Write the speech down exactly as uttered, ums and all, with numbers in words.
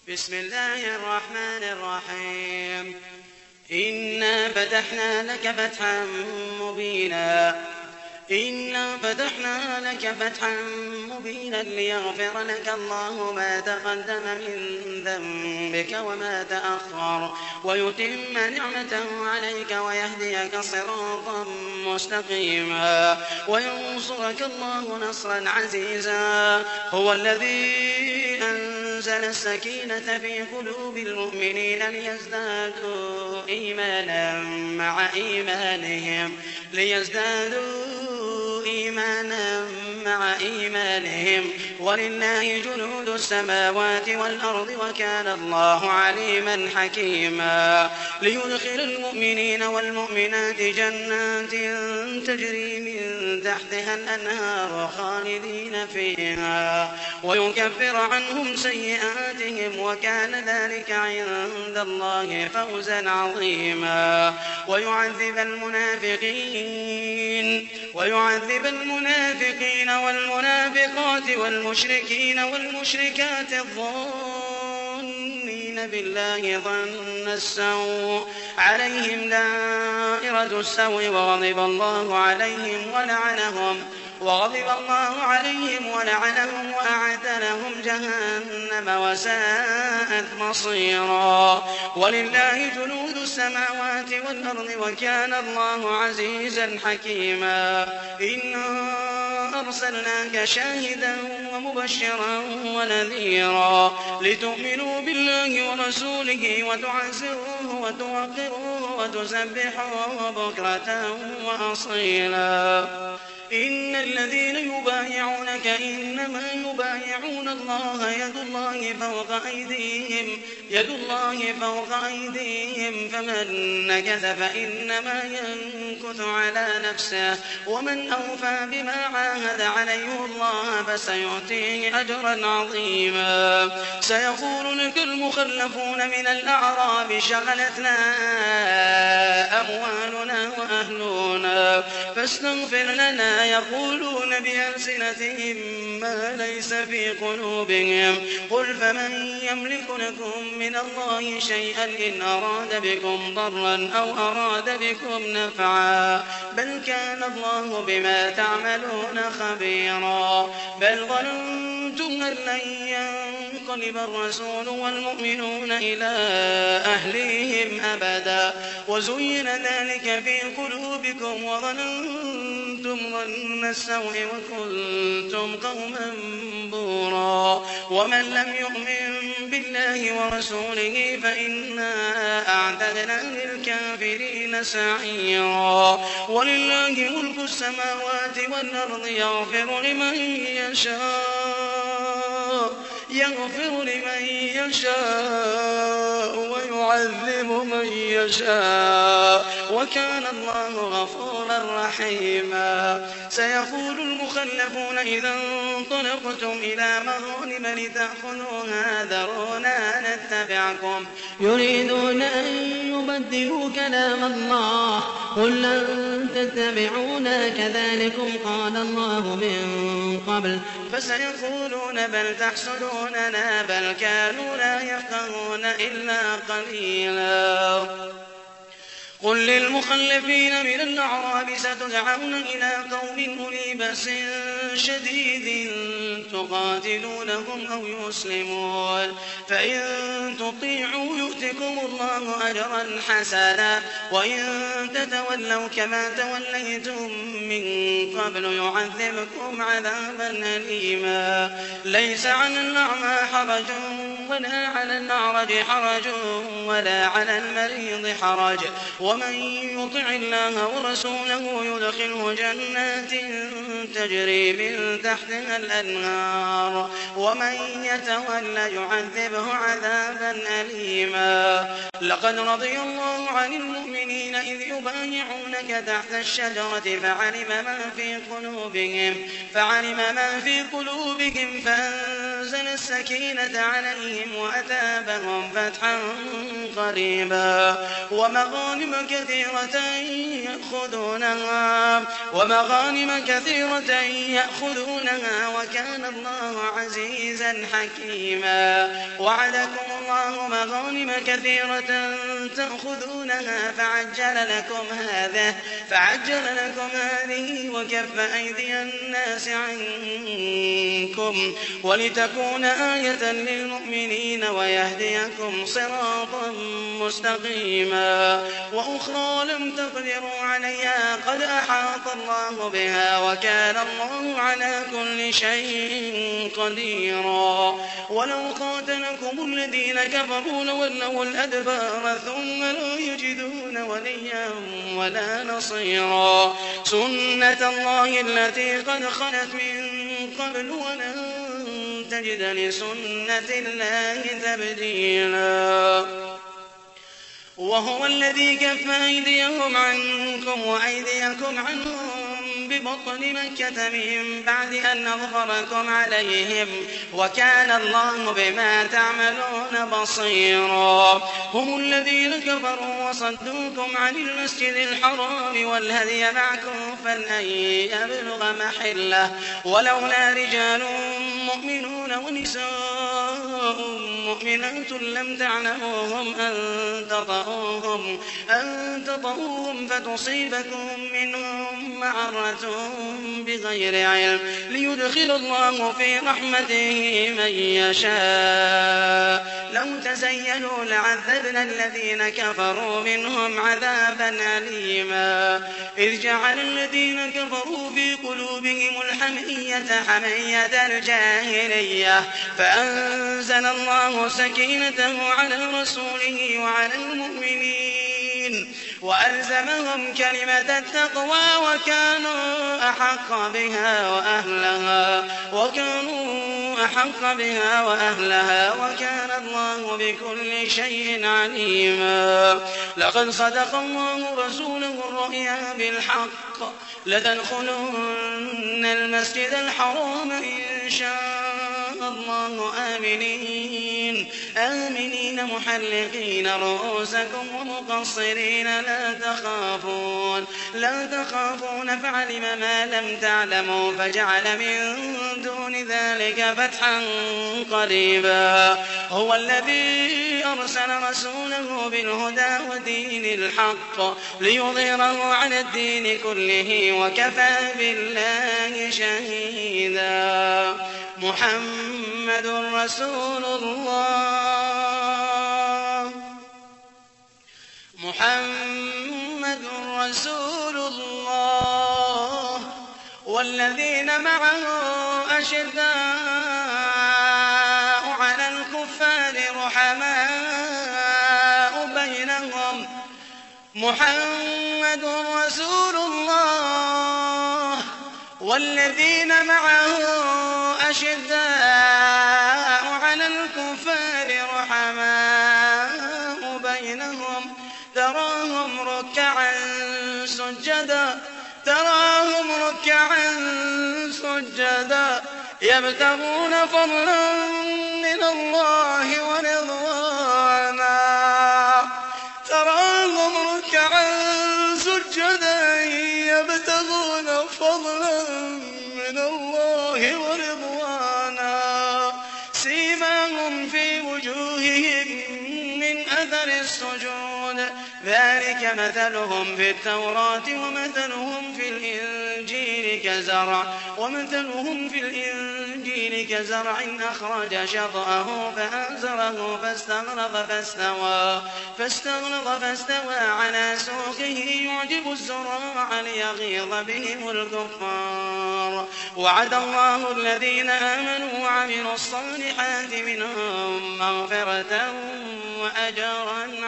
بسم الله الرحمن الرحيم. إنا فتحنا لك فتحا مبينا إنا فتحنا لك فتحا مبينا ليغفر لك الله ما تقدم من ذنبك وما تأخر ويتم نعمته عليك ويهديك صراطا مستقيما وينصرك الله نصرا عزيزا. هو الذي أنزل السكينة في قلوب المؤمنين ليزدادوا إيمانا مع إيمانهم ليزدادوا إيمانا مع إيمانهم ولله جنود السماوات والأرض وكان الله عليما حكيما. ليدخل المؤمنين والمؤمنات جنات تجري من تحتها الأنهار خالدين فيها ويكفر عنهم سيئاتهم وكان ذلك عند الله فوزا عظيما. ويعذب المنافقين ويعذب المنافقين والمنافقات والمشركين والمشركات الظانين بالله ظن السوء عليهم دائرة السوء وغضب الله عليهم ولعنهم وغضب الله عليهم ولعنهم وأعد لهم جهنم وساءت مصيرا. ولله جنود السماوات والأرض وكان الله عزيزا حكيما. إنا أرسلناك شاهدا ومبشرا ونذيرا لتؤمنوا بالله ورسوله وتعزروه وتوقروه وتسبحوه بكرة وأصيلا. إن الذين يبايعونك إنما يبايعون الله يد الله فوق أيديهم يد الله فوق أيديهم فمن نكث فإنما ينكث على نفسه ومن أوفى بما عاهد عليه الله فسيؤتيه أجرا عظيما. سيقول لك المخلفون من الأعراب شغلتنا أموالنا وأهلنا فاستغفر لنا يقولون بألسنتهم ما ليس في قلوبهم قل فمن يملك لكم من الله شيئا إن أراد بكم ضرا أو أراد بكم نفعا بل كان الله بما تعملون خبيرا. بل ظننتم أن لن ينقلب الرسول والمؤمنون إلى أهليهم أبدا وزين ذلك في قلوبكم وظننتم ظن السوء وكنتم قوما بورا. ومن لم يؤمن بالله ورسوله فإنا أعتدنا للكافرين سعيرا. ولله ملك السماوات والأرض يغفر لمن يشاء يغفر لمن يشاء ويعذب من يشاء وكان الله غفورا رحيما. سيقول المخلفون إذا انطلقتم إلى مغانم لتأخذوها ذرونا نتبعكم يريدون أن يبدلوا كلام الله قل لن تتبعونا كذلكم قال الله من قبل فسيقولون بل تحسدوننا بل كانوا لا يفقهون إلا قليلا. قل للمخلفين من الأعراب ستدعون إلى قوم أولي بأس شديد تقاتلونهم أو يسلمون فإن تطيعوا يؤتكم الله أجرا حسنا وإن تتولوا كما توليتم من قبل يعذبكم عذابا أليما. ليس على الأعمى حرج ولا على الأعرج حرج ولا على المريض حرج ومن يطع الله ورسوله يدخله جنات تجري من تحتها الأنهار ومن يتولى يعذبه عذابا أليما. لقد رضي الله عن المؤمنين إذ يبايعونك تحت الشجرة فعلم ما في قلوبهم فعلم ما في قلوبهم فأنزل السكينة عليهم وأثابهم فتحا قريبا ومغانم كثيرة يأخذونها ومغانم كثيرة يأخذونها وكان الله عزيزا حكيما. وعدكم الله مغانم كثيرة تأخذونها فعجل لكم هذه فعجل لكم هذه وكف أيدي الناس عنكم ولتكون آية للمؤمنين ويهديكم صراطا مستقيما وأخرى لم تقدروا عليها قد أحاط الله بها وكان الله على كل شيء قديرا ولو قاتلكم الذين كفروا لولوا الأدبار ثم لا يجدون وليا ولا نصيرا سنة الله التي قد خلت من قبل ولن تجد لسنة الله تبديلا وهو الذي كف أيديهم عنكم وأيديكم عنهم ببطن مكة من بعد أن أظفركم عليهم وكان الله بما تعملون بصيرا هم الذين كفروا وصدوكم عن المسجد الحرام والهدي معكوفا أن يبلغ محله ولولا رجال مؤمنون ونساء مؤمنات لم تعلموهم أن تطؤوهم أن تطؤوهم فتصيبكم منهم معرة بغير علم ليدخل الله في رحمته من يشاء لو تزينوا لعذبنا الذين كفروا منهم عذابا أليما إذ جعل الذين كفروا في قلوبهم الحمية حمية الجاهلية فأنزل الله سكينته على رسوله وعلى المؤمنين وألزمهم كلمة التقوى وكانوا أحق بها وأهلها وكانوا أحق بها وأهلها وكان الله بكل شيء عليما لقد صدق الله رسوله الرؤيا بالحق لتدخلن المسجد الحرام إن شاء الله آمنين آمنين محلقين رؤوسكم ومقصرين لا تخافون لا تخافون فعلم ما لم تعلموا فجعل من دون ذلك فتحا قريبا هو الذي أرسل رسوله بالهدى ودين الحق ليظهره على الدين كله وكفى بالله شهيدا محمد رسول الله محمد رسول الله والذين معه أشداء على الكفار رحماء بينهم محمد رسول الله والذين معه أشداء على الكفار رحماء بينهم تراهم ركعا سجدا تراهم ركعا سجدا يبتغون فضلا من الله ورضوانا تراهم ركعا سجدا يبتغون فضلا من الله ورضوانا سيماهم في وجوههم من أثر السجود ذلك مثلهم في التوراة ومثلهم في الإنجيل كزرع ومثلهم في الإنجيل كزرع أخرج شطأه فأزره فاستغلظ فاستوى فاستغلظ فاستوى على سوقه يعجب الزراع ليغيظ بهم الكفار وعد الله الذين آمنوا وعملوا الصالحات منهم مغفرة وأجرا